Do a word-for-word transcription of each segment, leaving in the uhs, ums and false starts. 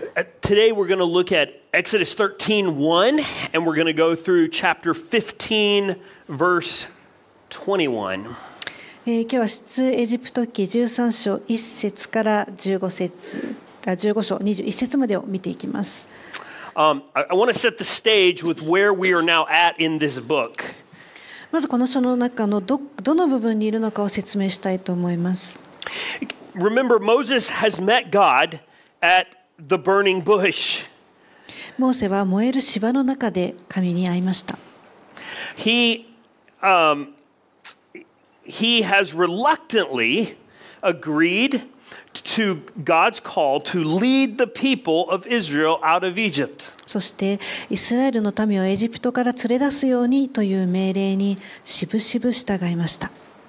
Today we're going to look at Exodus thirteen one, and we're going to go through chapter fifteen, verse twenty-one. えー、今日は出エジプト記じゅうさん章いっ節からじゅうご節、あじゅうご章にじゅういち節までを見ていきます。 Um, I, I want to set the stage with where we are now at in this book. まずこの書の中の ど, どの部分にいるのかを説明したいと思います。 Remember, Moses has met God at the burning bush. モーセは燃える芝の中で神に会いました。 He, um, he has reluctantly agreed to God's call to lead the people of Israel out of Egypt. そしてイスラエルの民をエジプトから連れ出すようにという命令にしぶしぶ従いました。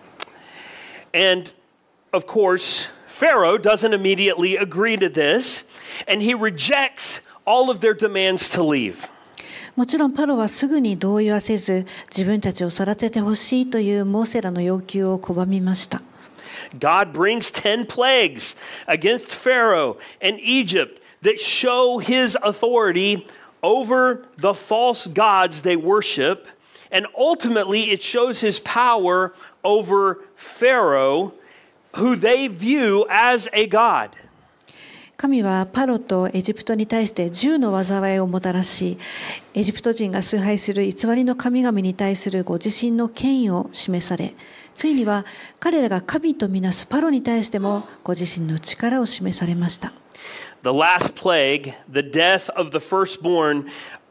And of course, Pharaoh doesn't immediately agree to this, and he rejects all of their demands to leave. もちろんパロはすぐに同意はせず、自分たちを去らせてほしいというモーセらの要求を拒みました。 God brings ten plagues against Pharaoh and Egypt that show his authority over the false gods they worship, and ultimately it shows his power over Pharaoh, who they view as a god. 神はパロとエジプトに対して十の災いをもたらし、エジプト人が崇拝する偽りの神々に対するご自身の権威を示され、ついには彼らが神とみなすパロに対してもご自身の力を示されました。 The last plague, the death of the firstborn,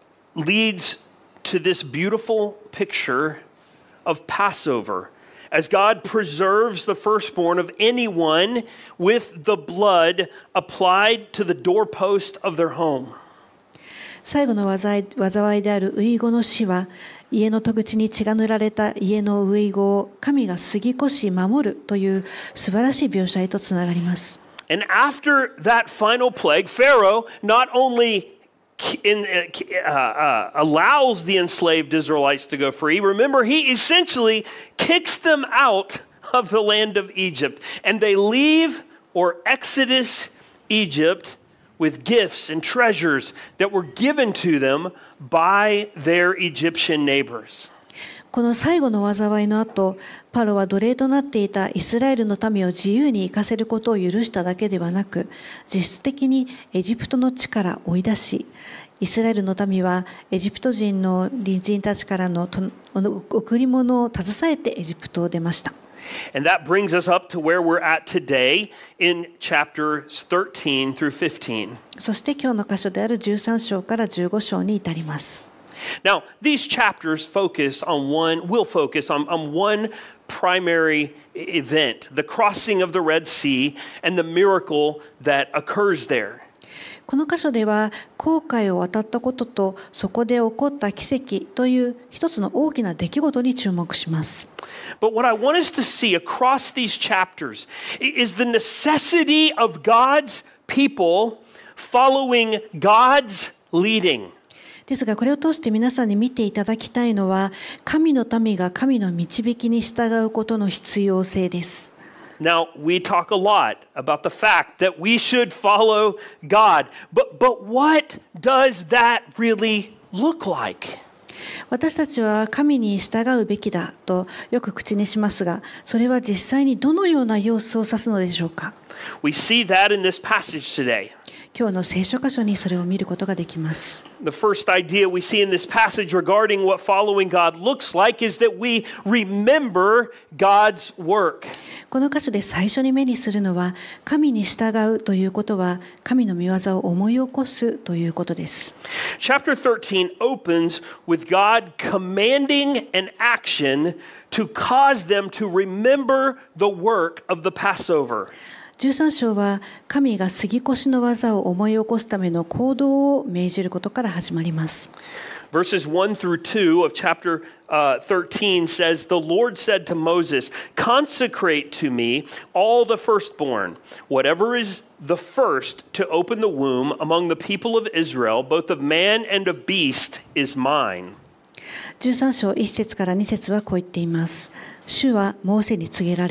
leads to this beautiful picture of Passover, as God preserves the firstborn of anyone with the blood applied to the doorpost of their home. 最後の災いである遺語の死は、家の戸口に血が塗られた家の遺語を神が過ぎ越し守るという素晴らしい描写へとつながります。 And after that final plague, Pharaoh not only in, uh, uh, allows the enslaved Israelites to go free, remember, he essentially kicks them out of the land of Egypt. And they leave or exodus Egypt with gifts and treasures that were given to them by their Egyptian neighbors. この最後の災いの後、パロは奴隷となっていたイスラエルの民を自由に行かせることを許しただけではなく、実質的にエジプトの地から追い出し、イスラエルの民はエジプト人の隣人たちからの贈り物を携えてエジプトを出ました。 And that brings us up to where we're at today in chapters thirteen through fifteen. そして今日の箇所であるじゅうさん章からじゅうご章に至ります。 Now, these chapters focus on one, will focus on, on one primary event, the crossing of the Red Sea and the miracle that occurs there. この箇所では紅海を渡ったこととそこで起こった奇跡という一つの大きな出来事に注目します。 But what I want us to see across these chapters is the necessity of God's people following God's leading. ですがこれを通して皆さんに見ていただきたいのは、神の民が神の導きに従うことの必要性です。 Now, we talk a lot about the fact that we should follow God, but, but what does that really look like? 私たちは神に従うべきだとよく口にしますが、それは実際にどのような様子を指すのでしょうか。 We see that in this passage today. 今日の聖書箇所にそれを見ることができます。 The first idea we see in this passage regarding what following God looks like is that we remember God's work. この箇所で最初に目にするのは、神に従うということは神の御業を思い起こすということです。 Chapter thirteen opens with God commanding an action to cause them to remember the work of the Passover. じゅうさん章は神が過ぎ越しの技を思い起こすための行動を命じることから始まります。 Verses one through two of chapter uh, thirteen says, The Lord said to Moses, Consecrate to me all the firstborn, whatever is the first to open the womb among the people of Israel, both of man and of beast, is mine. じゅうさん章いち節からに節はこう言っています。主はモーセに告げられた。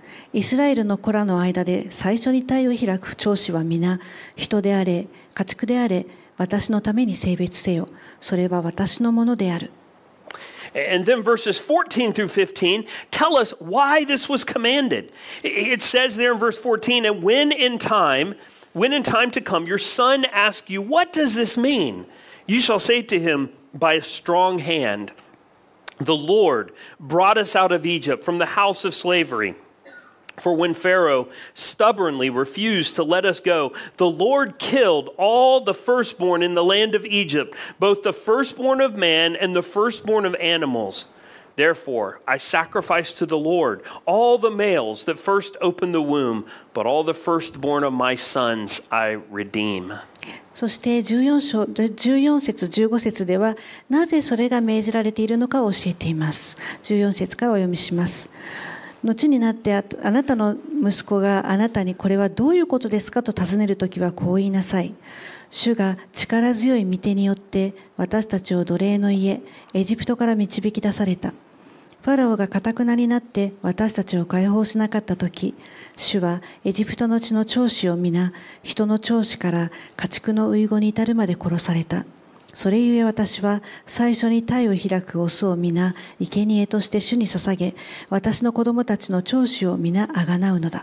イスラエルの子らの間で最初に体を開く長子は皆、人であれ、家畜であれ、私のために性別せよ。それは私のものである。 And then verses fourteen through fifteen tell us why this was commanded. It says there in verse fourteen, and when in time, when in time to come, your son asks you, what does this mean? You shall say to him, by a strong hand, the Lord brought us out of Egypt from the house of slavery. For when Pharaoh stubbornly refused to let us go, the Lord killed all the firstborn in the land of Egypt, both the firstborn of man and the firstborn of animals. Therefore, I sacrifice to the Lord all the males that first opened the womb, but all the firstborn of my sons I redeem. そしてじゅうよん章、じゅうよん節、じゅうご節では、なぜそれが命じられているのかを教えています。じゅうよん節からお読みします。後になってあなたの息子があなたにこれはどういうことですかと尋ねるときはこう言いなさい。主が力強い御手によって私たちを奴隷の家、エジプトから導き出された。ファラオが堅なになって私たちを解放しなかったとき、主はエジプトの地の長子を皆、人の長子から家畜の遺語に至るまで殺された。それゆえ私は最初に体を開くオスを皆生贄として主に捧げ、私の子供たちの長子を皆あがなうのだ。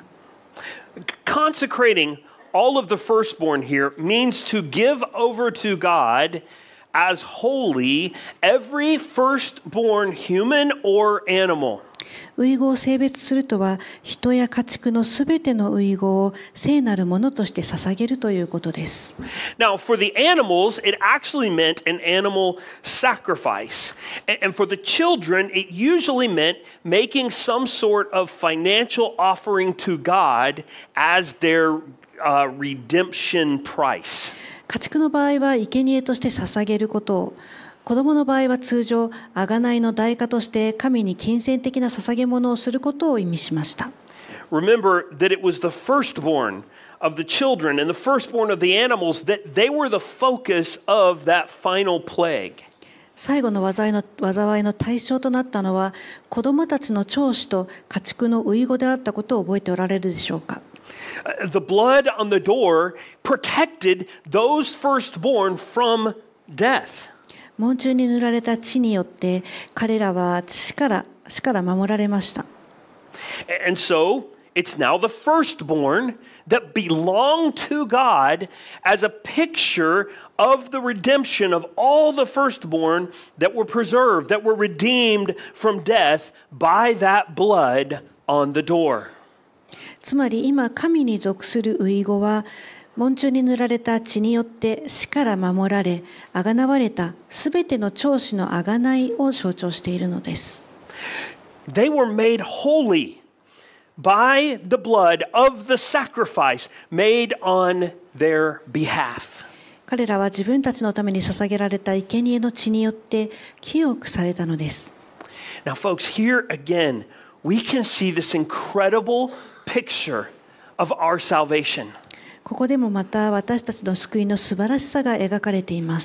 Consecrating all of the firstborn here means to give over to God as holy every firstborn human or animal. 遺語を性別するとは、人や家畜のすべての遺語を聖なるものとして捧げるということです。 Now, for the animals, it actually meant an animal sacrifice. And for the children, it usually meant making some sort of financial offering to God as their uh, redemption price. 家畜の場合は生贄として捧げることを、子供の場合は通常、贖いの代価として神に金銭的な捧げ物をすることを意味しました。 Remember that it was the firstborn of the children and the firstborn of the animals that they were the focus of that final plague. 最後の災いの災いの対象となったのは、子供たちの長子と家畜の遺語であったことを覚えておられるでしょうか。 The blood on the door protected those firstborn from death. 門中に塗られた血によって彼らは死から死から守られました。 And so it's now the firstborn that belong to God as a picture of the redemption of all the firstborn that were preserved, that were redeemed from death by that blood on the door. つまり今神に属する遺語は門中に塗られた血によって死から守られ、あがなわれたすべての長子のあがないを象徴しているのです。 They were made holy by the blood of the sacrifice made on their behalf. 彼らは自分たちのために捧げられた生贄の血によって清くされたのです。 Now, folks, here again, we can see this incredible picture of our salvation. ここでもまた私たちの救いの素晴らしさが描かれています。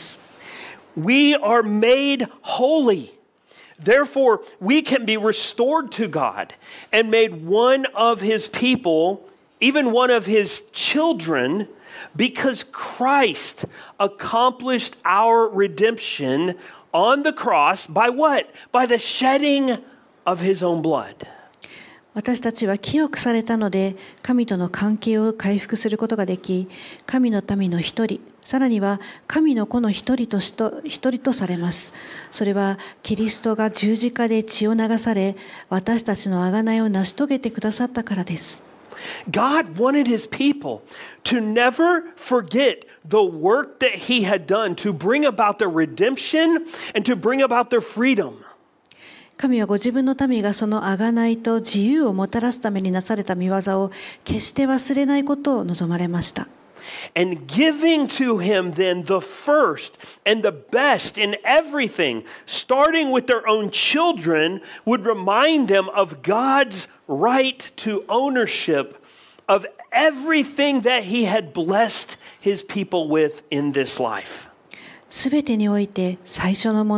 We are made holy. Therefore, we can be restored to God and made one of His people, even one of His children, because Christ accomplished our redemption on the cross by what? By the shedding of His own blood. 私たちは清くされたので、神との関係を回復することができ、神の民の一人、さらには神の子の一人としと一人とされます。それはキリストが十字架で血を流され、私たちの贖いを成し遂げてくださったからです。 God wanted His people to never forget the work that He had done to bring about their redemption and to bring about their freedom. 神はご自分の民がその贖いと自由をもたらすためになされた御業を決して忘れないことを望まれました。 And giving to Him then the first and the best in everything, starting with their own children, would remind them of God's right to ownership of everything that He had blessed His people with in this life. すべてにおいて最初のもの、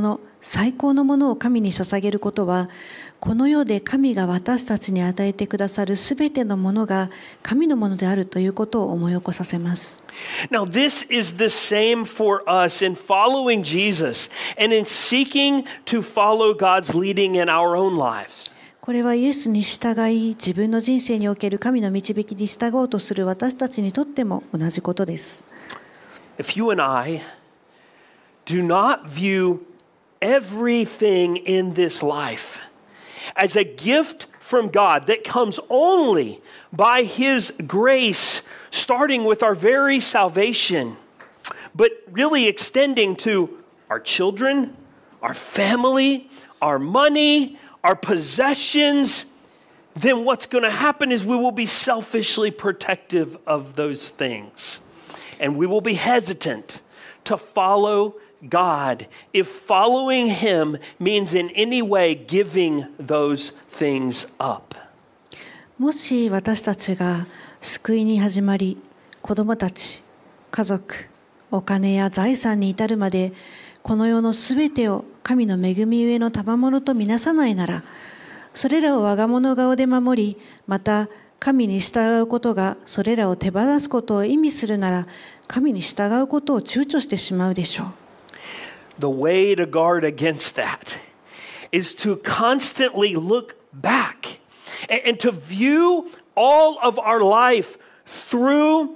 最高のものを神に捧げることは、この世で神が私たちに与えてくださるすべてのものが神のものであるということを思い起こさせます。 Now, this is the same for us in following Jesus and in seeking to follow God's leading in our own lives. これはイエスに従い、自分の人生における神の導きに従おうとする私たちにとっても同じことです。 If you and I do not view everything in this life as a gift from God that comes only by His grace, starting with our very salvation, but really extending to our children, our family, our money, our possessions, then what's going to happen is we will be selfishly protective of those things. And we will be hesitant to follow God if following Him means in any way giving those things up. もし私たちが救いに始まり、子供たち、家族、お金や財産に至るまで、この世のすべてを神の恵みゆえの賜物とみなさないなら、それらを我が物顔で守り、また神に従うことがそれらを手放すことを意味するなら、神に従うことを躊躇してしまうでしょう。 The way to guard against that is to constantly look back and, and to view all of our life through,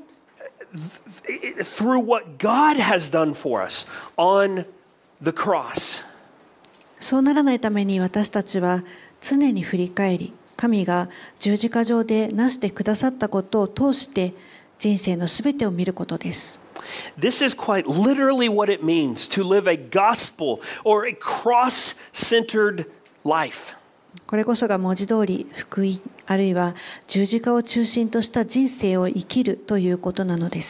through what God has done for us on the cross. そうならないために私たちは常に振り返り、神が十字架上でなしてくださったことを通して人生のすべてを見ることです。 This is quite literally what it means to live a gospel or a cross-centered life. これこそが文字通り福音あるいは十字架を中心とした人生を生きるということなのです。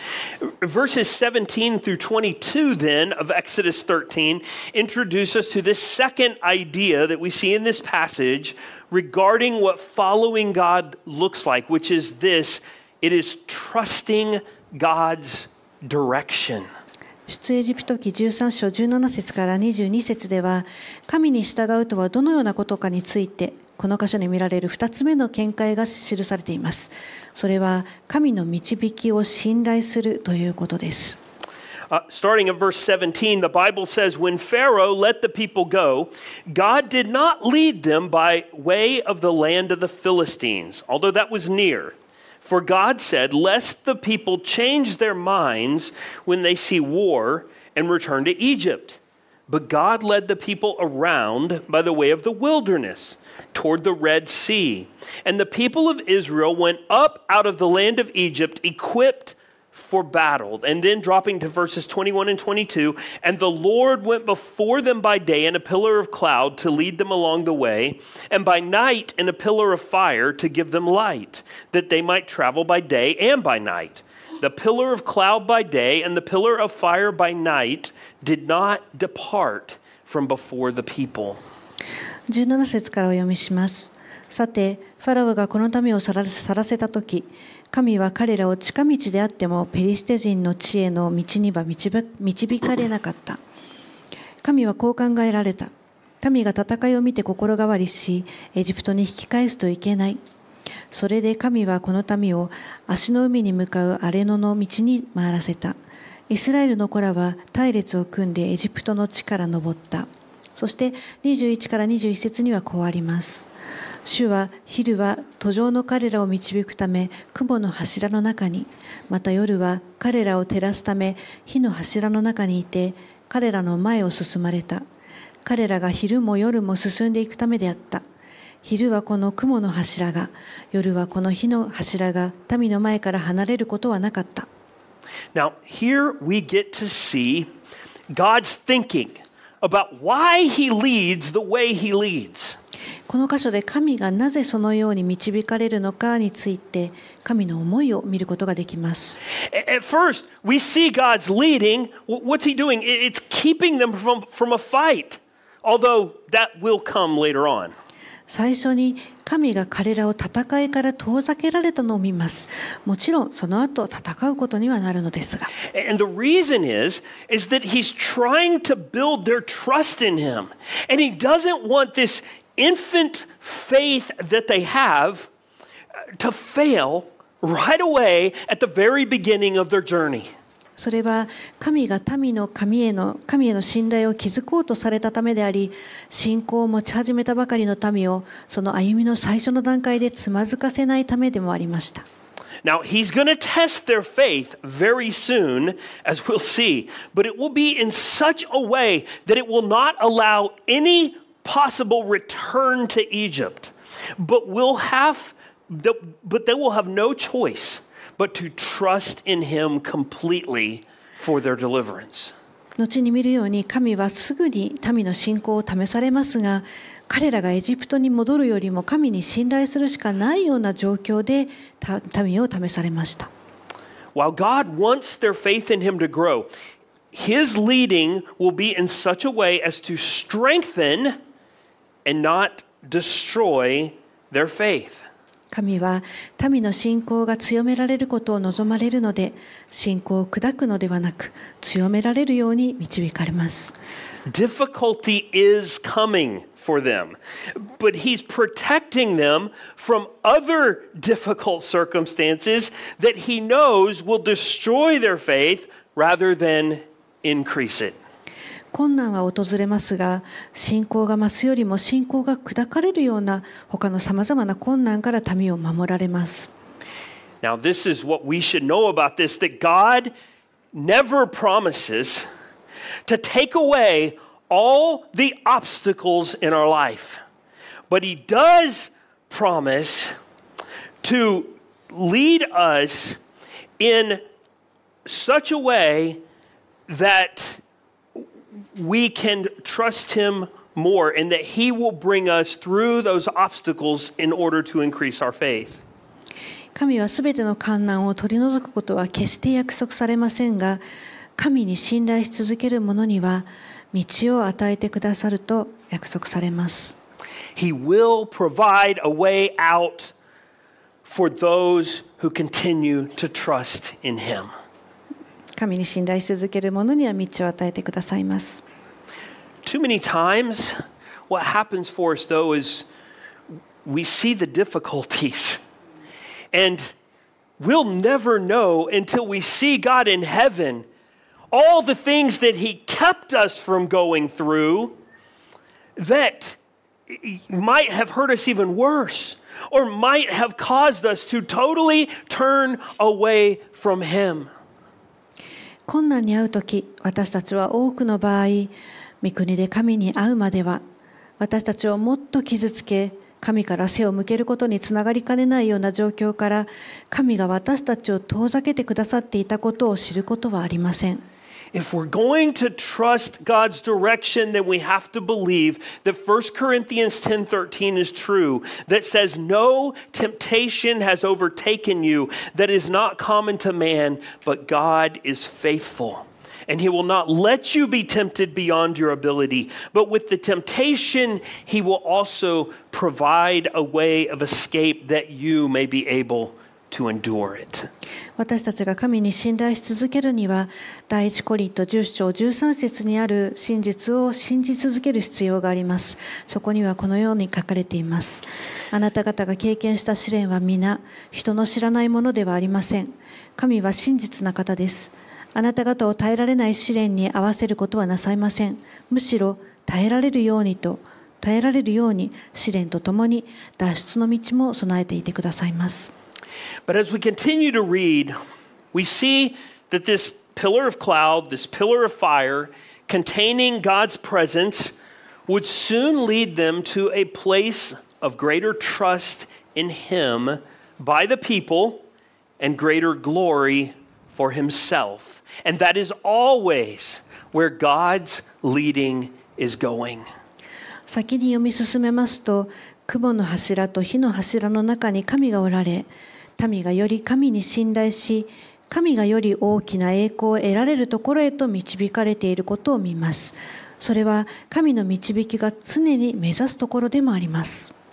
Verses seventeen through twenty-two then of Exodus thirteen introduce us to this second idea that we see in this passage regarding what following God looks like, which is this: it is trusting God's direction. 出エジプト記じゅうさん章じゅうなな節からにじゅうに節では、神に従うとはどのようなことかについてこの箇所に見られるふたつめの見解が記されています。それは神の導きを信頼するということです。 Uh, starting at verse seventeen, the Bible says, when Pharaoh let the people go, God did not lead them by way of the land of the Philistines, although that was near. For God said, lest the people change their minds when they see war and return to Egypt. But God led the people around by the way of the wilderness toward the Red Sea. And the people of Israel went up out of the land of Egypt equipped for battle. And then dropping to verses twenty-one and twenty-two, and the Lord went before them by day in a pillar of cloud to lead them along the way, and by night in a pillar of fire to give them light, that they might travel by day and by night. The pillar of cloud by day and the pillar of fire by night did not depart from before the people. じゅうなな節からお読みします。さて、ファラオがこの民を去らせたとき、神は彼らを近道であってもペリシテ人の地への道には導かれなかった。神はこう考えられた。民が戦いを見て心変わりし、エジプトに引き返すといけない。それで神はこの民を足の海に向かう荒れ野の道に回らせた。イスラエルの子らは隊列を組んでエジプトの地から登った。そしてにじゅういちからにじゅういち節にはこうあります。主は昼は途上の彼らを導くため雲の柱の中に、また夜は彼らを照らすため火の柱の中にいて、彼らの前を進まれた。彼らが昼も夜も進んでいくためであった。昼はこの雲の柱が、夜はこの火の柱が民の前から離れることはなかった。 Now, here we get to see God's thinking about why He leads the way He leads. この箇所で神がなぜそのように導かれるのかについて神の思いを見ることができます。 At first, we see God's leading. What's He doing? It's keeping them from, from a fight, although that will come later on. 最初に神が彼らを戦いから遠ざけられたのを見ます。もちろんその後戦うことにはなるのですが。 And the reason is, is that he's trying to build their trust in him. And he doesn't want this infant faith that they have to fail right away at the very beginning of their journey. それは神が民の神への神への信頼を築こうとされたためであり、信仰を持ち始めたばかりの民をその歩みの最初の段階でつまずかせないためでもありました。 Now, he's going to test their faith very soon, as we'll see, but it will be in such a way that it will not allow any possible return to Egypt, but will have, but they will have no choice but to trust in him completely for their deliverance. 後に見るように神はすぐに民の信仰を試されますが、彼らがエジプトに戻るよりも神に信頼するしかないような状況で民を試されました。 While God wants their faith in him to grow, his leading will be in such a way as to strengthen and not destroy their faith. 神は民の信仰が強められることを望まれるので、信仰を砕くのではなく強められるように導かれます。 Difficulty is coming for them, but he's protecting them from other difficult circumstances that he knows will destroy their faith rather than increase it. 困難は訪れますが、信仰が増すよりも信仰が砕かれるような他のさまざまな困難から民を守られます。 Now, this is what we should know about this, that God never promises to take away all the obstacles in our life, but he does promise to lead us in such a way that we can trust him more and that he will bring us through those obstacles in order to increase our faith. 神はすべての困難を取り除くことは決して約束されませんが、神に信頼し続ける者には道を与えてくださると約束されます。 He will provide a way out for those who continue to trust in him. 神に信頼し続ける者には道を与えてくださいます。 Too many times, what happens for us though is we see the difficulties and we'll never know until we see God in heaven all the things that he kept us from going through that might have hurt us even worse or might have caused us to totally turn away from him. 困難に遭うとき、私たちは多くの場合、御国で神に会うまでは、私たちをもっと傷つけ、神から背を向けることにつながりかねないような状況から、神が私たちを遠ざけてくださっていたことを知ることはありません。 If we're going to trust God's direction, then we have to believe that First Corinthians ten thirteen is true, that says, no temptation has overtaken you that is not common to man, but God is faithful. And he will not let you be tempted beyond your ability. But with the temptation, he will also provide a way of escape that you may be able to endure it. 私たちが神に信頼し続けるには、第一コリントじゅう章じゅうさん節にある真実を信じ続ける必要があります。そこにはこのように書かれています。あなた方が経験した試練は皆、人の知らないものではありません。神は真実な方です。あなた方を耐えられない試練に合わせることはなさいません。むしろ耐えられるようにと、耐えられるように試練とともに脱出の道も備えていてくださいます。 But as we continue to read, we see that this pillar of cloud, this pillar of fire, containing God's presence, would soon lead them to a place of greater trust in him by the people and greater glory for himself. And that is always where God's leading is going. 先に読み進めますと、雲の柱と火の柱の中に神がおられ、民がより神に信頼し、神がより大きな栄光を得られるところへと導かれていることを見ます。それは神の導きが常に目指すところでもあります。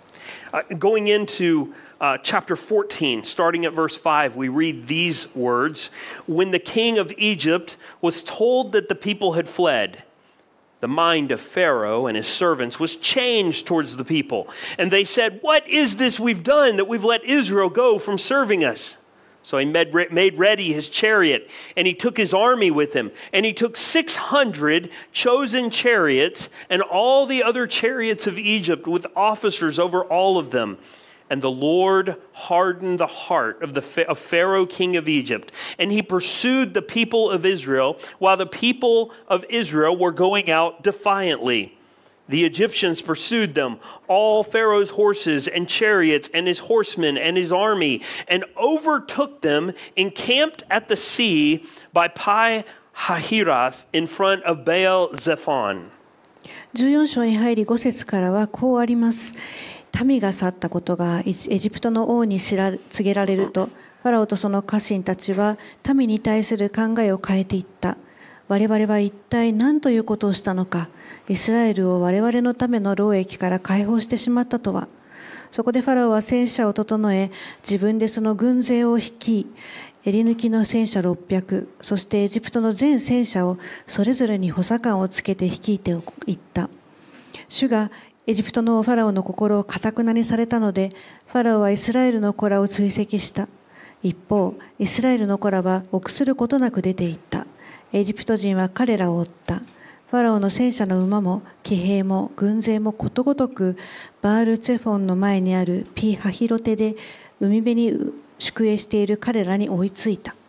Uh, going into uh, chapter fourteen, starting at verse five, we read these words. When the king of Egypt was told that the people had fled, the mind of Pharaoh and his servants was changed towards the people. And they said, "What is this we've done that we've let Israel go from serving us?" So he made, made ready his chariot, and he took his army with him. And he took six hundred chosen chariots and all the other chariots of Egypt with officers over all of them. And the Lord hardened the heart of, the, of Pharaoh, king of Egypt. And he pursued the people of Israel while the people of Israel were going out defiantly. The Egyptians pursued them, all Pharaoh's horses and chariots and his horsemen and his army, and overtook them, encamped at the sea by Pi Hahiroth in front of Baal Zephon. じゅうよん章に入りご節からはこうあります。民が去ったことがエジプトの王に知ら告げられると、ファラオとその家臣たちは民に対する考えを変えていった。我々は一体何ということをしたのか。イスラエルを我々のための労役から解放してしまったとは。そこでファラオは戦車を整え、自分でその軍勢を率い、襟抜きの戦車ろっぴゃく、そしてエジプトの全戦車をそれぞれに補佐官をつけて率いていった。主がエジプトのファラオの心を堅くなにされたので、ファラオはイスラエルの子らを追跡した。一方、イスラエルの子らは臆することなく出ていった。エジプト人は彼らを追った。ファラオの戦車の馬も騎兵も軍勢もことごとくバールツェフォンの前にあるピハヒロテで海辺に宿営している彼らに追いついた。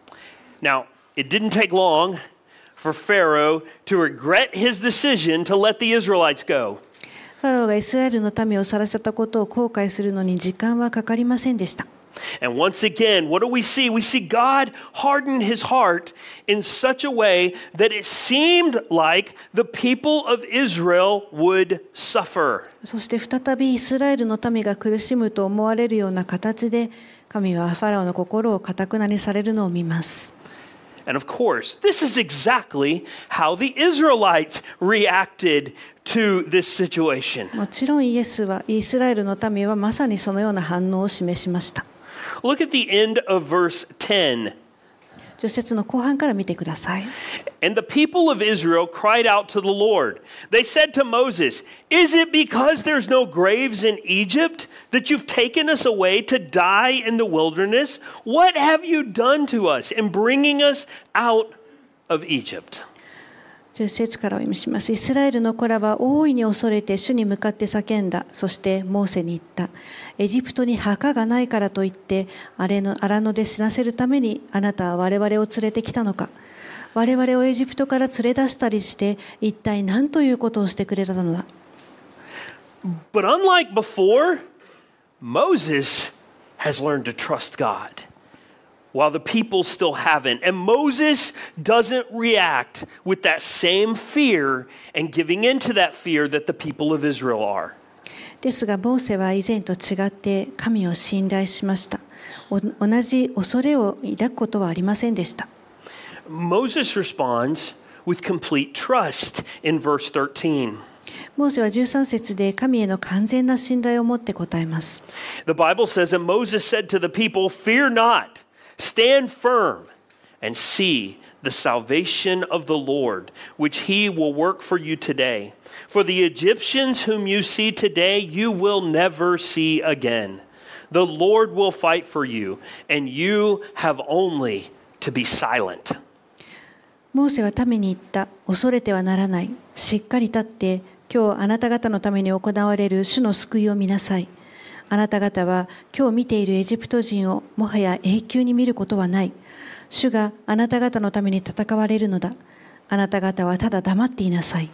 Now, it didn't take long for Pharaoh to regret his decision to let the Israelites go. ファラオがイスラエルの民を去らせたことを後悔するのに時間はかかりませんでした。 And once again, what do we see? We see God harden his heart in such a way that it seemed like the people of Israel would suffer. そして再びイスラエルの民が苦しむと思われるような形で、神はファラオの心を堅くなにされるのを見ます。 And of course, this is exactly how the Israelites reacted to this situation. もちろんイエスは、イスラエルの民はまさにそのような反応を示しました。 Look at the end of verse ten. じゅっ節の後半から見てください。 And the people of Israel cried out to the Lord. They said to Moses, "Is it because there's no graves in Egypt that you've taken us away to die in the wilderness? What have you done to us in bringing us out of Egypt?" じゅっ節からお読みします。イスラエルの子らは大いに恐れて主に向かって叫んだ。そしてモーセに言った。エジプトに墓がないからといって荒野で死なせるためにあなたは我々を連れてきたのか。我々をエジプトから連れ出したりして一体何ということをしてくれたのだ。 But unlike before, Moses has learned to trust God, while the people still haven't. And Moses doesn't react with that same fear and giving into that fear that the people of Israel are. ですがモーセは以前と違って神を信頼しました。同じ恐れを抱くことはありませんでした。 Moses responds with complete trust in verse thirteen. モーセはじゅうさん節で神への完全な信頼を持って答えます。 The Bible says, and Moses said to the people, "Fear not, stand firm and see the salvation of the Lord, which he will work for you today. For the Egyptians whom you see today, you will never see again. The Lord will fight for you, and you have only to be silent." モーセは民に言った。恐れてはならない。しっかり立って今日あなた方のために行われる主の救いを見なさい。あなた方は今日見ているエジプト人をもはや永久に見ることはない。主があなた方のために戦われるのだ。あなた方はただ黙っていなさい。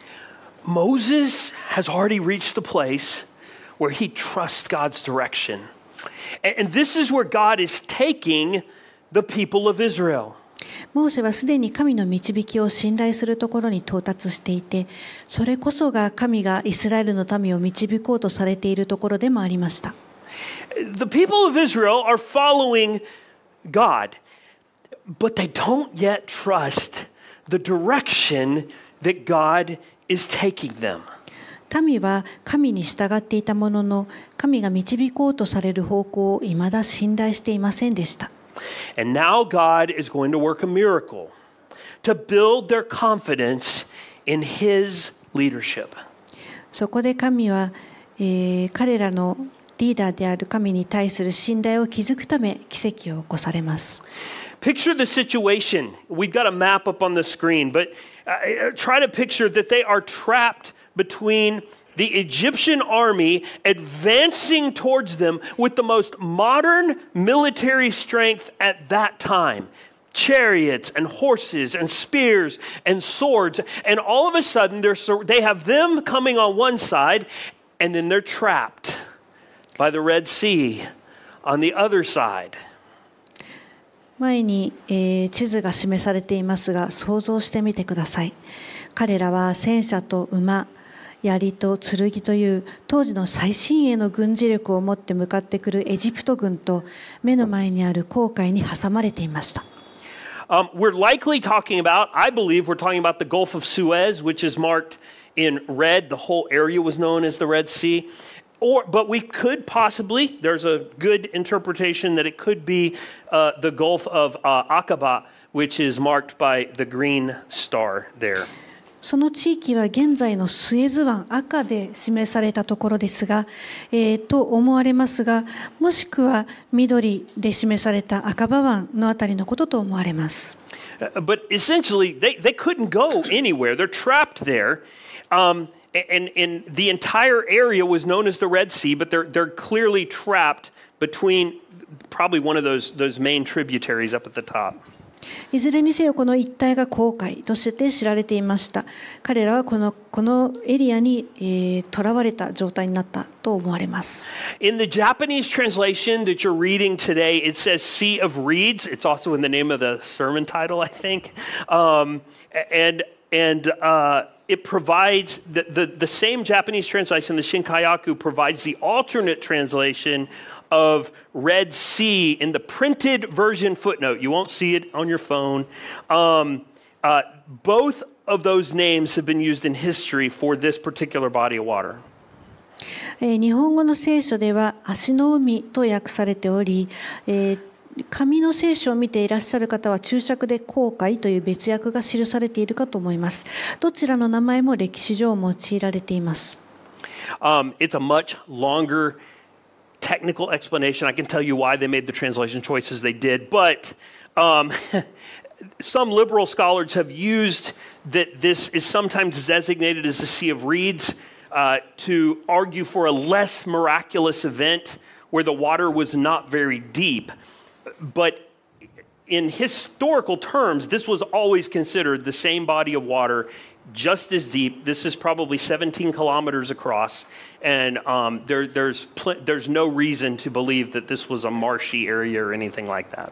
Moses has already reached the place where he trusts God's direction. And this is where God is taking the people of Israel. モーセはすでに神の導きを信頼するところに到達していて、それこそが神がイスラエルの民を導こうとされているところでもありました。 The people of Israel are following God, but they don't yet trust the direction that God is taking them. 民は神に従っていたものの、神が導こうとされる方向を未だ信頼していませんでした。 And now God is going to work a miracle to build their confidence in His leadership. そこで神は、えー、彼らのリーダーである神に対する信頼を築くため奇跡を起こされます。 Picture the situation. We've got a map up on the screen, but uh, try to picture that they are trapped between the Egyptian army advancing towards them with the most modern military strength at that time. Chariots and horses and spears and swords. And all of a sudden, they're, they have them coming on one side, and then they're trapped by the Red Sea on the other side. 前に、えー、地図が示されていますが、想像してみてください。彼らは戦車と馬、槍と剣という当時の最新鋭の軍事力を持って向かってくるエジプト軍と目の前にある紅海に挟まれていました。 Um, we're likely talking about, I believe we're talking about the Gulf of Suez, which is marked in red. The whole area was known as the Red Sea. Or, but we could possibly, there's a good interpretation that it could be uh, the Gulf of uh, Aqaba, which is marked by the green star there. その地域は現在のスエズ湾、赤で示されたところですが、えー、と思われますが、もしくは緑で示された赤羽湾のあたりのことと思われます。 But essentially, they, they couldn't go anywhere. They're trapped there. Um, And, and the entire area was known as the Red Sea, but they're, they're clearly trapped between probably one of those, those main tributaries up at the top. いずれにせよこの一帯が紅海として知られていました。彼らはこの、このエリアに、えー、囚われた状態になったと思われます。 In the Japanese translation that you're reading today, it says Sea of Reeds. It's also in the name of the sermon title, I think. Um, and and uh, it provides, the, the, the same Japanese translation, the Shinkayaku, provides the alternate translation of Red Sea in the printed version footnote. You won't see it on your phone. Um, uh, both of those names have been used in history for this particular body of water. 日本語の聖書では足の海と訳されており、えー紙の聖書を見ていらっしゃる方は注釈で紅海という別訳が記されているかと思います。どちらの名前も歴史上用いられています。 Um, it's a much longer technical explanation. I can tell you why they made the translation choices they did, but um, some liberal scholars have used that this is sometimes designated as the Sea of Reeds uh, to argue for a less miraculous event where the water was not very deep. But in historical terms, this was always considered the same body of water, just as deep. This is probably seventeen kilometers across, and um, there, there's pl- there's no reason to believe that this was a marshy area or anything like that.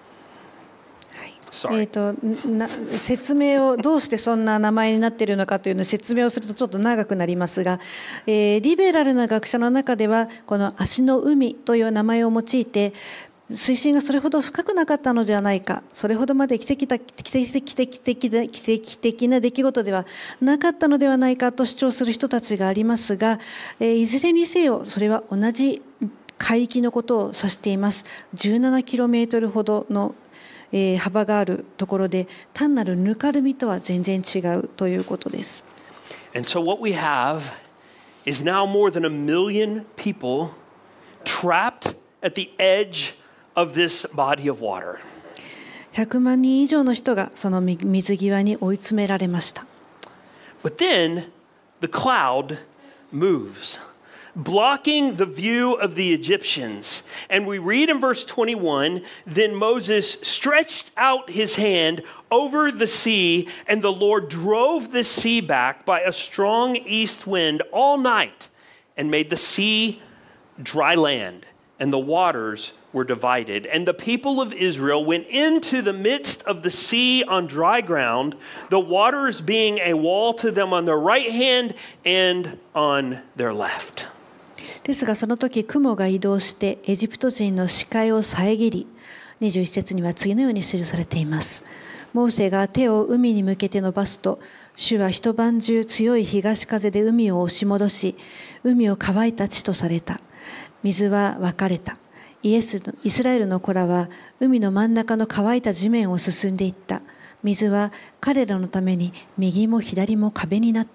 えー、とな説明をどうしてそんな名前になっているのかというのを説明をするとちょっと長くなりますが、えー、リベラルな学者の中ではこの足の海という名前を用いて水深がそれほど深くなかったのではないか、それほどまで奇跡的、奇跡的、奇跡的な出来事ではなかったのではないかと主張する人たちがありますが、えー、いずれにせよそれは同じ海域のことを指しています。じゅうななキロメートルほどのえー、幅があるところで単なるぬかるみとは全然違うということです。 And so what we have is now more than a million people trapped at the edge of this body of water. ひゃくまんにん以上の人がその水際に追い詰められました。 But then the cloud moves.Blocking the view of the Egyptians. And we read in verse twenty-one, then Moses stretched out his hand over the sea, and the Lord drove the sea back by a strong east wind all night and made the sea dry land, and the waters were divided. And the people of Israel went into the midst of the sea on dry ground, the waters being a wall to them on their right hand and on their left. ですがその時雲が移動してエジプト人の視界を遮り、にじゅういち節には次のように記されています。 モーセが手を海に向けて伸ばすと、主は一晩中強い東風で海を押し戻し、海を乾いた地とされた。水は分かれた。イエス、イスラエルの子らは海の真ん中の乾いた地面を進んでいった。水は彼らのために右も左も壁になった。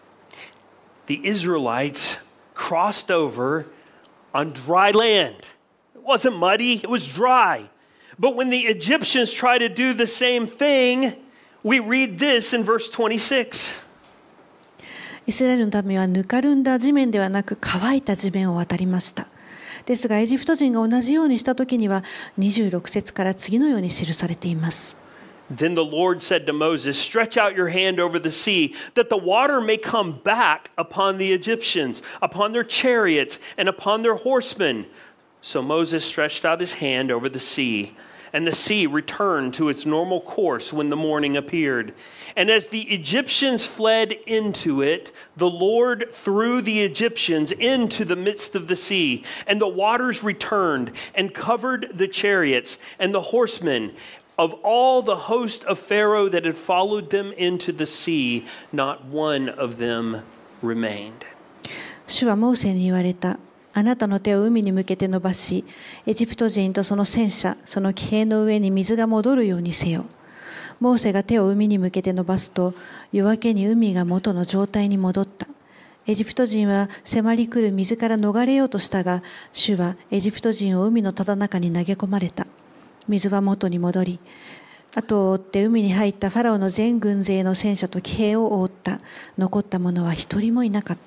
The Israelites crossed over on dry land. It wasn't muddy, it was dry. But when the Egyptians try to do the same thing, we read this in verse twenty-six. イスラエルの民はぬかるんだ地面ではなく乾いた地面を渡りました。ですがエジプト人が同じようにしたときにはにじゅうろく節から次のように記されています。 Then the Lord said to Moses, Stretch out your hand over the sea, that the water may come back upon the Egyptians, upon their chariots, and upon their horsemen. So Moses stretched out his hand over the sea, and the sea returned to its normal course when the morning appeared. And as the Egyptians fled into it, the Lord threw the Egyptians into the midst of the sea, and the waters returned and covered the chariots and the horsemen. Of all the host of Pharaoh that had followed them into the sea, not one of them remained. 主はモーセに言われた。あなたの手を海に向けて伸ばし、エジプト人とその戦車、その騎兵の上に水が戻るようにせよ。モーセが手を海に向けて伸ばすと、夜明けに海が元の状態に戻った。エジプト人は迫り来る水から逃れようとしたが、主はエジプト人を海のただ中に投げ込まれた。水は元に戻り、後を追って海に入ったファラオの全軍勢の戦車と騎兵を覆った。残った者は一人もいなかった。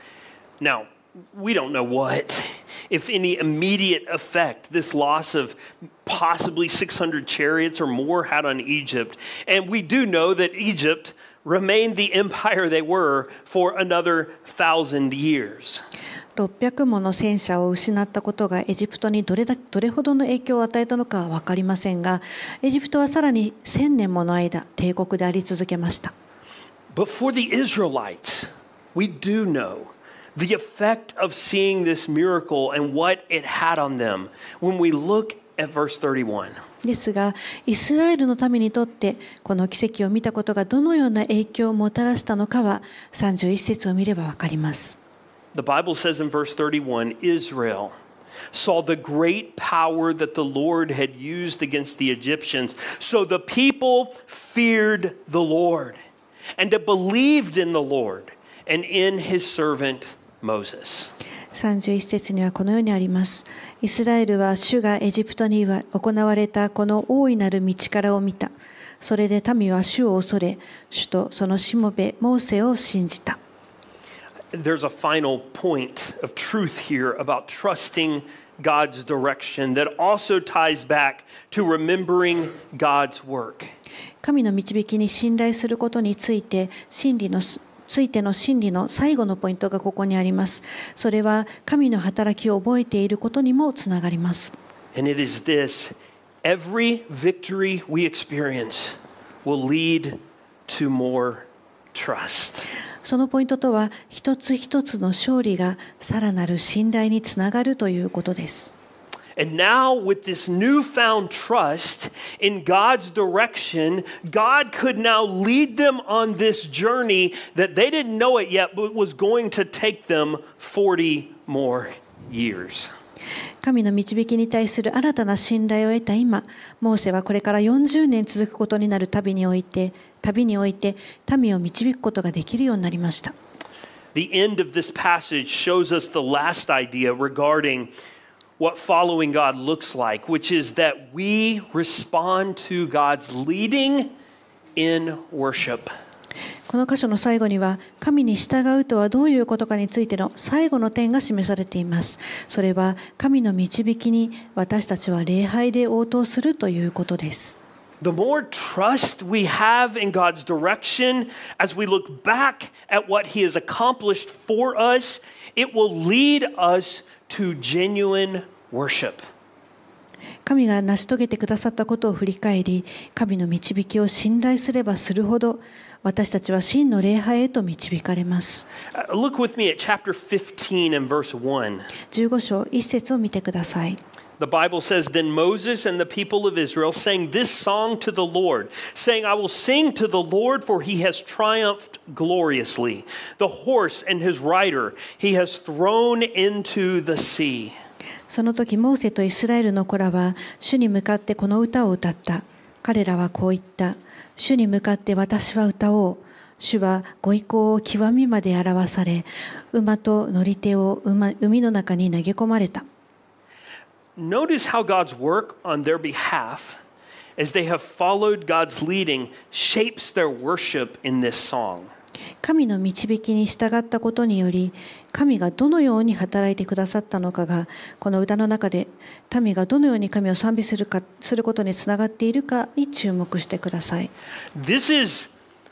Now, we don't know what, if any immediate effect this loss of possibly six hundred chariots or more had on Egypt. And we do know that Egypt remained the empire they were for another thousand years. ろっぴゃくもの戦車を失ったことがエジプトにどれだ、どれほどの影響を与えたのかは分かりませんが、エジプトはさらに千年もの間帝国であり続けました。 But for the Israelites, we do know the effect of seeing this miracle and what it had on them when we look at verse thirty-one. ですが、イスラエルの民にとってこの奇跡を見たことがどのような影響をもたらしたのかはさんじゅういち節を見れば分かります。 The Bible says in verse thirty-one, Israel saw the great power that the Lord had used against the Egyptians. So the people feared the Lord and believed in the Lord and in his servant Moses. さんじゅういち節にはこのようにあります。イスラエルは主がエジプトに行われたこの大いなる道からを見た。それで民は主を恐れ、主とそのしもべモーセを信じた。 There's a final point of truth here about trusting God's direction that also ties back to remembering God's work. 神の導きに信頼することについて真理のついての真理の最後のポイントがここにあります。それは神の働きを覚えていることにもつながります。 And it is this: every victory we experience will lead to more trust. そのポイントとは、一つ一つの勝利がさらなる信頼につながるということです。 And now, with this newfound trust in God's direction, God could now lead them on this journey that they didn't know it yet, but was going to take them forty more years. 神の導きに対する新たな信頼を得た今、モーセはこれからよんじゅうねん続くことになる旅において、旅において民を導くことができるようになりました。 The end of this passage shows us the last idea regarding what following God looks like, which is that we respond to God's leading in worship. この箇所の最後には、神に従うとはどういうことかについての最後の点が示されています。それは神の導きに私たちは礼拝で応答するということです。 The more trust we have in God's direction as we look back at what He has accomplished for us, it will lead us to genuine worship. 神が成し遂げてくださったことを振り返り、神の導きを信頼すればするほど、私たちは真の礼拝へと導かれます。 Look with me at chapter fifteen and verse one. じゅうご章いち節を見てください。 The Bible says, Then Moses and the people of Israel sang this song to the Lord, saying, I will sing to the Lord, for he has triumphed gloriously. The horse and his rider he has thrown into the sea. その時モーセとイスラエルの子らは主に向かってこの歌を歌った。彼らはこう言った。主に向かって私は歌おう。主はご意向を極みまで表され、馬と乗り手を海の中に投げ込まれた。 Notice how God's work on their behalf, as they have followed God's leading, shapes their worship in this song. 神の導きに従ったことにより、神がどのように働いてくださったのかが、この歌の中で民がどのように神を賛美するかすることにつながっているかに注目してください。 This is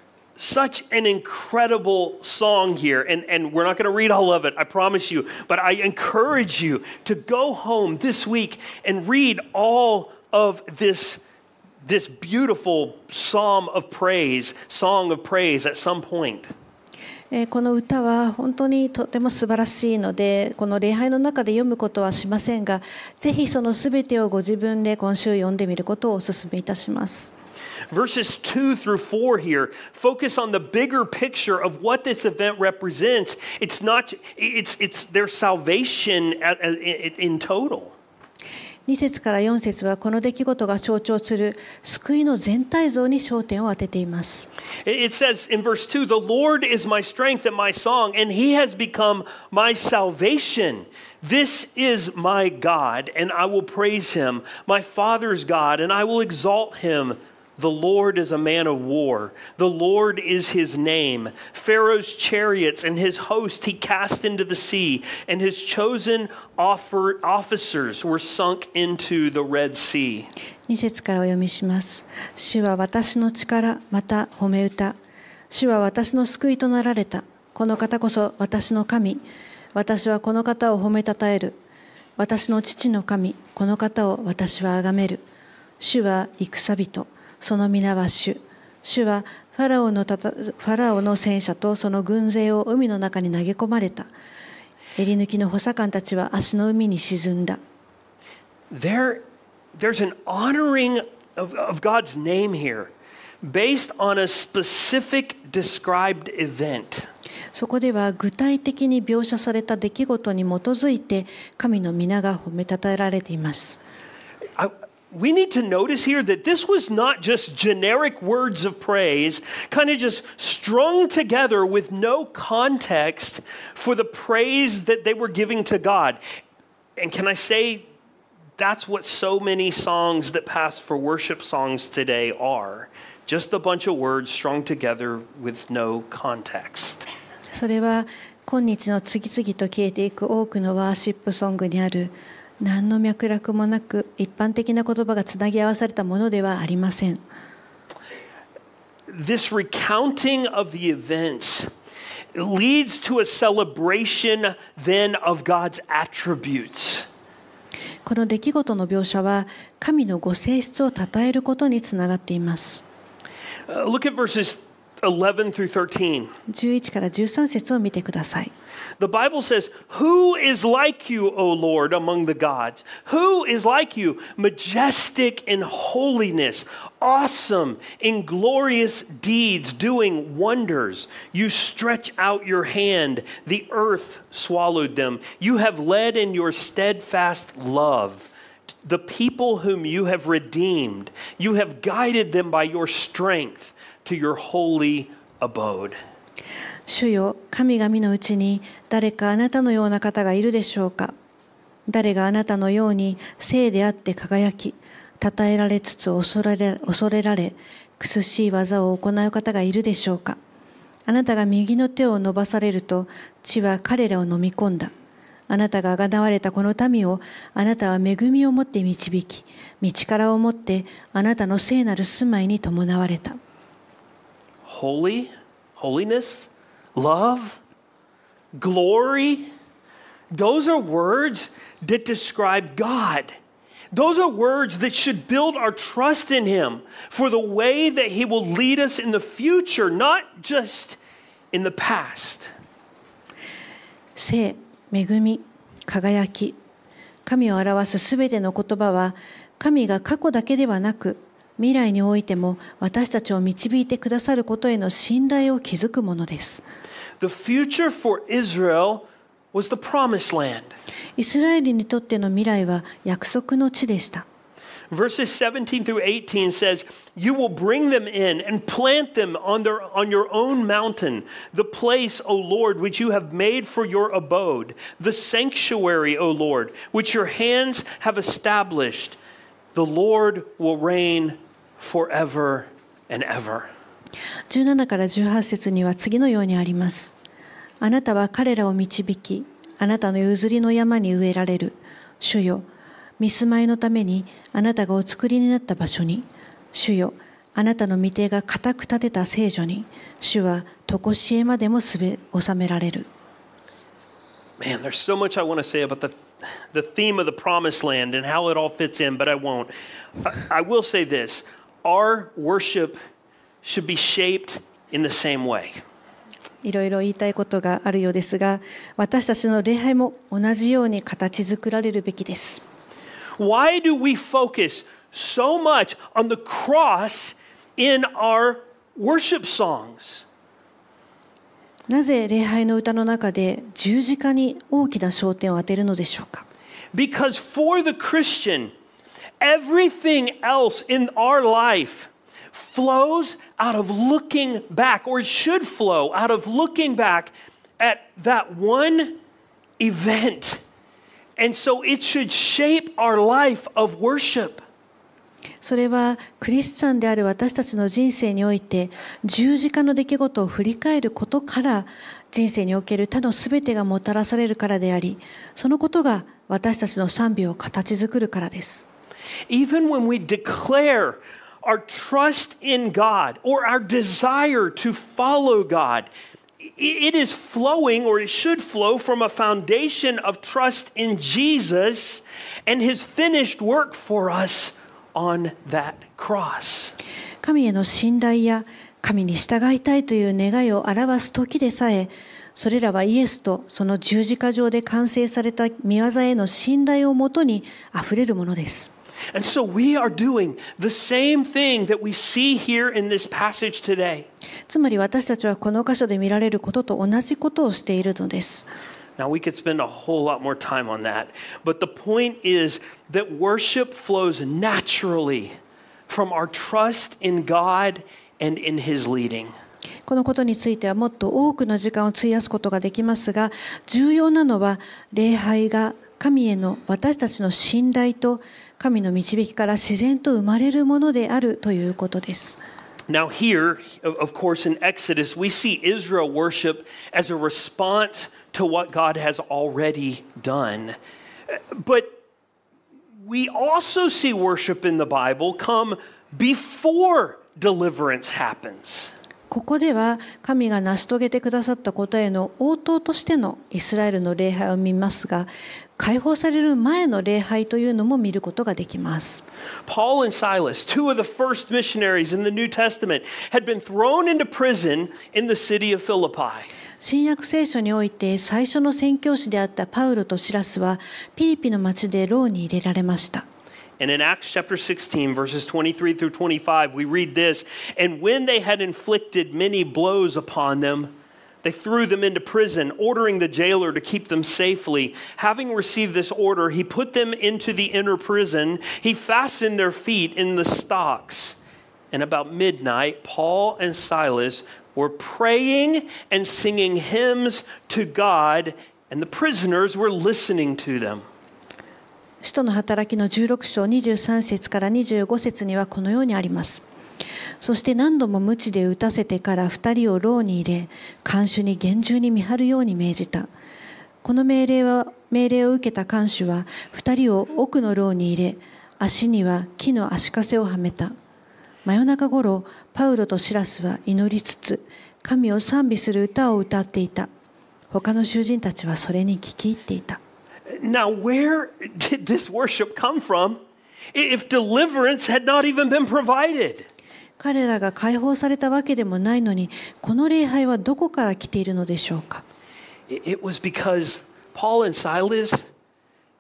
such an incredible song here, and, and we're not going to read all of it, I promise you, but I encourage you to go home this week and read all of this, this beautiful psalm of praise, song of praise at some point. この歌は本当にとても素晴らしいので、この礼拝の中で読むことはしませんが、ぜひそのすべてをご自分で今週読んでみることをお勧めいたします。 Verses two through four here focus on the bigger picture of what this event represents. It's not, it's, it's their salvation in total. に節からよん節はこの出来事が象徴する救いの全体像に焦点を当てています。 It says in verse two, The Lord is my strength and my song, and he has become my salvation. This is my God, and I will praise him, my Father's God, and I will exalt him. The Lord is a man of war. The Lord is his name. Pharaoh's chariots and his host he cast into the sea, and his chosen offer, officers were sunk into the Red Sea. に節からお読みします。主は私の力、また褒め歌。主は私の救いとなられた。この方こそ私の神。私はこの方を褒めたたえる。私の父の神。この方を私はあがめる。主は戦人。その皆は主。主はファラオのたたファラオの戦車とその軍勢を海の中に投げ込まれた。襟抜きの補佐官たちは足の海に沈んだ。 There, there's an honoring of, of God's name here, based on a specific described event. そこでは具体的に描写された出来事に基づいて神の皆が褒めたたえられています。 I, We need to notice here that this was not just generic words of praise, kind of just strung together with no context for the praise that they were giving to God. And can I say, that's what so many songs that pass for worship songs today are. Just a bunch of words strung together with no context. それは今日の次々と消えていく多くのワーシップソングにある何の脈絡もなく一般的な言葉がつなぎ合わされたものではありません。 This recounting of the events leads to a celebration then of God's attributes. この出来事の描写は神のご性質を称えることにつながっています。 Uh, look at verses eleven through thirteen. じゅういちからじゅうさん節を見てください。 The Bible says, Who is like you, O Lord, among the gods? Who is like you, majestic in holiness, awesome in glorious deeds, doing wonders? You stretch out your hand, the earth swallowed them. You have led in your steadfast love the people whom you have redeemed. You have guided them by your strength to your holy abode. 主よ、神々のうちに誰かあなたのような方がいるでしょうか。誰があなたのように聖であって輝き、称えられつつ恐れられ、恐れられ、苦しい技を行う方がいるでしょうか。あなたが右の手を伸ばされると、地は彼らを飲み込んだ。あなたがあがなわれたこの民を、あなたは恵みをもって導き、道からをもってあなたの聖なる住まいに伴われた。 Holy, holiness, love, glory, those are words that describe God. Those are words that should build our trust in Him for the way that He will lead us in the future, not just in the past. 聖、恵み、輝き、 神を表すすべての言葉は、神が過去だけではなく、未来においても私たちを導いてくださることへの信頼を築くものです。 The future for Israel was the promised land. イスラエルにとっての未来は約束の地でした。 Verses seventeen through eighteen says, "You will bring them in and plant them on their on your own mountain, the place, O Lord, which you have made for your abode, the sanctuary, O Lord, which your hands have established. The Lord will reign forever and ever." じゅうななからじゅうはち節には次のようにあります。あなたは彼らを導き、あなたの譲りの山に植えられる。主よ、見住まいのためにあなたがお作りになった場所に。主よ、あなたの御手が固く立てた聖所に。主は常しえまでもすべ収められる。 Man, there's so much I want to say about the, the theme of the promised land and how it all fits in, but I won't. I, I will say this. Our worship should be shaped in the same way. いろいろ言いたいことがあるようですが、私たちの礼拝も同じように形作られるべきです。 Why do we focus so much on the cross in our worship songs? なぜ礼拝の歌の中で十字架に大きな焦点を当てるのでしょうか。 Because for the Christian, everything else in our life flows out of looking back, or it should flow out of looking back at that one event. And so it should shape our life of worship. それはクリスチャンである私たちの人生において十字架の出来事を振り返ることから人生における他のすべてがもたらされるからであり、そのことが私たちの賛美を形作るからです。 Even when we declare our trust in God or our desire to follow God, it is flowing, or it should flow, from a foundation of trust in Jesus and His finished work for us on that cross. 神への信頼や神に従いたいという願いを表す時でさえ、それらはイエスとその十字架上で完成された御業への信頼をもとにあふれるものです。 And so we are doing the same thing that we see here in this passage today. つまり私たちはこの箇所で見られることと同じことをしているのです。 Now we could spend a whole lot more time on that, but the point is that worship flows naturally from our trust in God and in His leading. このことについてはもっと多くの時間を費やすことができますが、重要なのは礼拝が神への私たちの信頼と神の導きから自然と生まれるものであるということです。 Now here, of course, in Exodus, we see Israel worship as a response to what God has already done. But we also see worship in the Bible come before deliverance happens. ここでは神が成し遂げてくださったことへの応答としてのイスラエルの礼拝を見ますが、解放される前の礼拝というのも見ることができます。 Paul and Silas, two of the first missionaries in the New Testament, had been thrown into prison in the city of Philippi. 新約聖書において最初の宣教師であったパウロとシラスはピリピの町で牢に入れられました。 And in Acts chapter sixteen, verses twenty-three through twenty-five, we read this, "And when they had inflicted many blows upon them, they threw them into prison, ordering the jailer to keep them safely. Having received this order, he put them into the inner prison. He fastened their feet in the stocks. And about midnight, Paul and Silas were praying and singing hymns to God, and the prisoners were listening to them." 使徒の働きのじゅうろく章にじゅうさん節からにじゅうご節にはこのようにあります。そして何度も鞭で打たせてから二人を牢に入れ、看守に厳重に見張るように命じた。この命令は命令を受けた看守は二人を奥の牢に入れ、足には木の足かせをはめた。真夜中ごろ、パウロとシラスは祈りつつ、神を賛美する歌を歌っていた。他の囚人たちはそれに聞き入っていた。 Now, where did this worship come from if deliverance had not even been provided? 彼らが解放されたわけでもないのに、この礼拝はどこから来ているのでしょうか。 It was because Paul and Silas,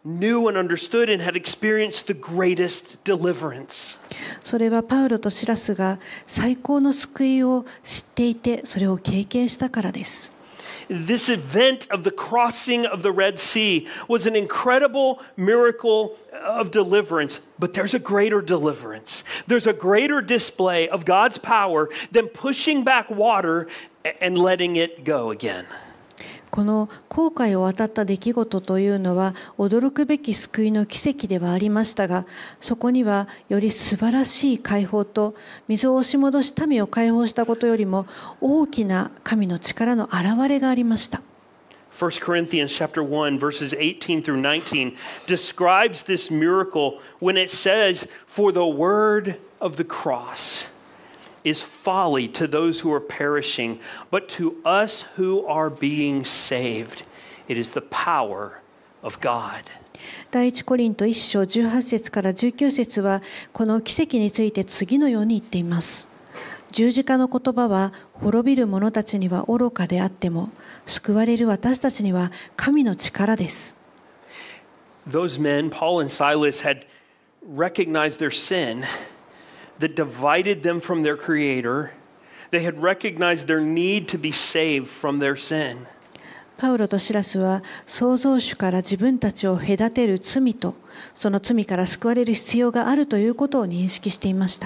knew and understood and had experienced the greatest deliverance. それはパウロとシラスが最高の救いを知っていて、それを経験したからです。 This event of the crossing of the Red Sea was an incredible miracle of deliverance, but there's a greater deliverance. There's a greater display of God's power than pushing back water and letting it go again. この紅海を渡った出来事というのは驚くべき救いの奇跡ではありましたが、そこにはより素晴らしい解放と水を押し戻し民を解放したことよりも大きな神の力の現れがありました。 First Corinthians chapter one verses eighteen through nineteen describes this miracle when it says, "For the word of the cross is folly to those who are perishing, but to us who are being saved, it is the power of God." 第一コリント一章じゅうはち節からじゅうきゅう節はこの奇跡について次のように言っています。十字架の言葉は滅びる者たちには愚かであっても、救われる私たちには神の力です。 Those men, Paul and Silas, had recognized their sin that divided them from their Creator. They had recognized their need to be saved from their sin. パウロとシラスは創造主から自分たちを隔てる罪と、その罪から救われる必要があるということを認識していました。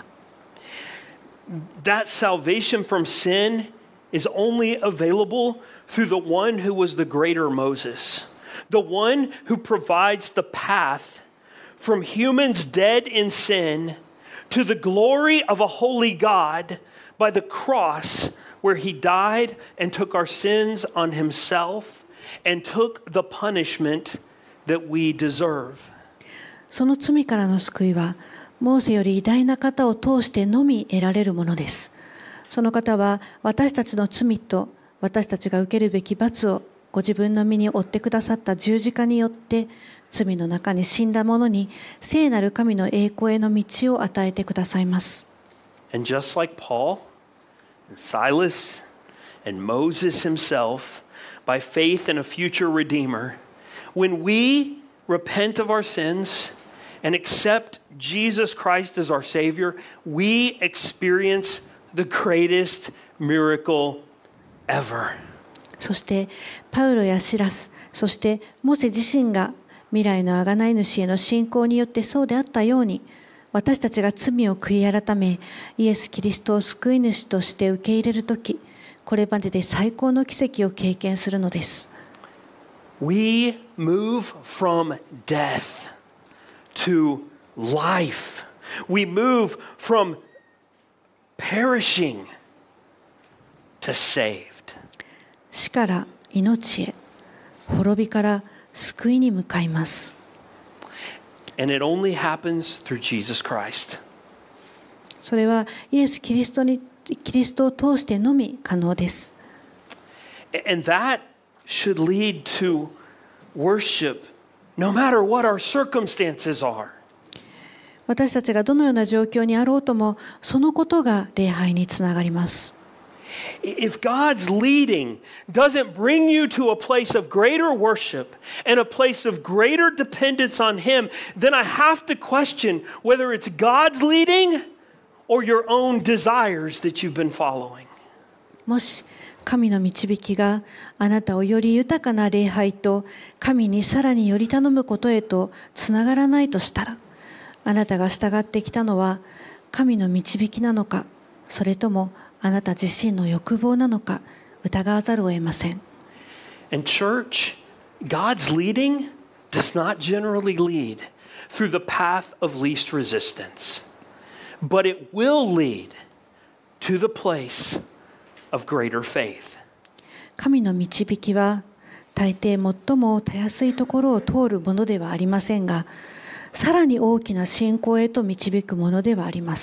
That salvation from sin is only available through the one who was the greater Moses, the one who provides the path from humans dead in sin to the glory of a holy God by the cross where he died and took our sins on himself and took the punishment that we deserve. その罪からの救いはモーセより偉大な方を通してのみ得られるものです。その方は私たちの罪と私たちが受けるべき罰をご自分の身に負ってくださった十字架によって罪の中に死んだ者に聖なる神の栄光への道を与えてくださいます。 And just like Paul and Silas and Moses himself, by faith in a future Redeemer, when we repent of our sins and accept Jesus Christ as our Savior, we experience the greatest miracle ever. そしてパウロやシラス、そしてモーセ自身が未来の贖い主への信仰によってそうであったように、私たちが罪を悔い改め、イエス・キリストを救い主として受け入れるとき、これまでで最高の奇跡を経験するのです。 We move from death to life. We move from perishing to saved. 死から命へ、滅びから救いに向かいます。 And it only happens through Jesus Christ. それはイエス・キリストにキリストを通してのみ可能です。 And that should lead to worship no matter what our circumstances are. 私たちがどのような状況にあろうとも、そのことが礼拝につながります。 If God's leading doesn't bring you to a place of greater worship and a place of greater dependence on Him, then I have to question whether it's God's leading or your own desires that you've been following. もし神の導きがあなたをより豊かな礼拝と神にさらにより頼むことへとつながらないとしたら、あなたが従ってきたのは神の導きなのか、それともあなた自身の欲望なのか疑わざるを得ません。 And church, God's leading does not generally lead through the path of least resistance, but it will lead to the place of greater faith. 神の導きは大抵最もたやすいところを通るものではありませんが、さらに大きな信仰へと導くものではあります。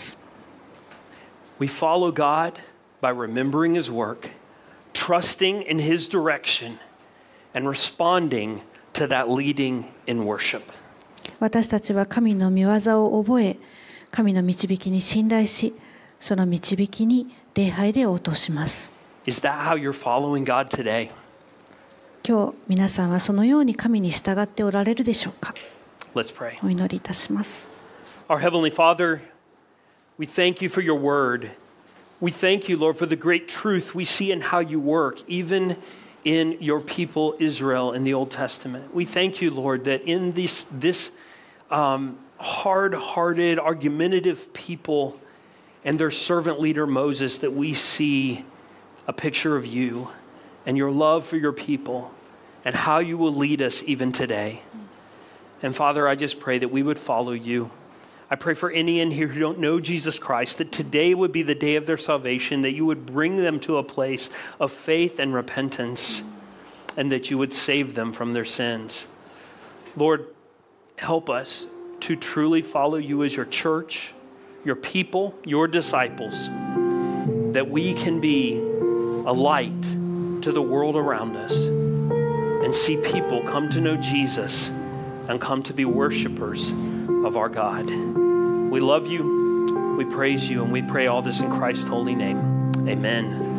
We follow God by remembering His work, trusting in His direction, and responding to that leading in worship. 私たちは神の御業を覚え、神の導きに信頼し、その導きに礼拝で応答します。 Is that how you're following God today? 今日皆さんはそのように神に従っておられるでしょうか。 Let's pray. お祈りいたします。 Our Heavenly Father, we thank you for your word. We thank you, Lord, for the great truth we see in how you work, even in your people Israel in the Old Testament. We thank you, Lord, that in this, this um, hard-hearted, argumentative people and their servant leader Moses, that we see a picture of you and your love for your people and how you will lead us even today. And Father, I just pray that we would follow you. I pray for any in here who don't know Jesus Christ, that today would be the day of their salvation, that you would bring them to a place of faith and repentance, and that you would save them from their sins. Lord, help us to truly follow you as your church, your people, your disciples, that we can be a light to the world around us and see people come to know Jesus and come to be worshipers of our God. We love you, we praise you, and we pray all this in Christ's holy name. Amen.